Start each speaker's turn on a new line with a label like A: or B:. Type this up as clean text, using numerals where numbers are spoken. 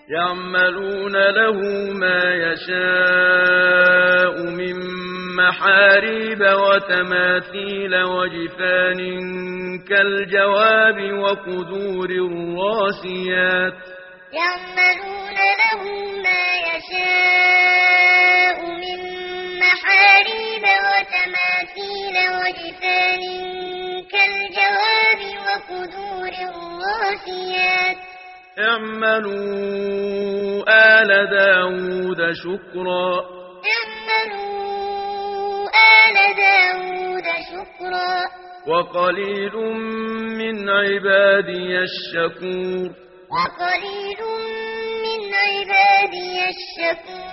A: يعملون له ما يشاء من محاريب وتماثيل وجفان كالجواب وقدور الراسيات
B: يعملون له ما يشاء من محاريب وتماثيل وجفان كالجواب وقدور الراسيات
A: اعملوا آل داود شكرا
B: اعملوا آل داود شكرا
A: وقليل من عبادي الشكور
B: وقليل من عبادي الشكور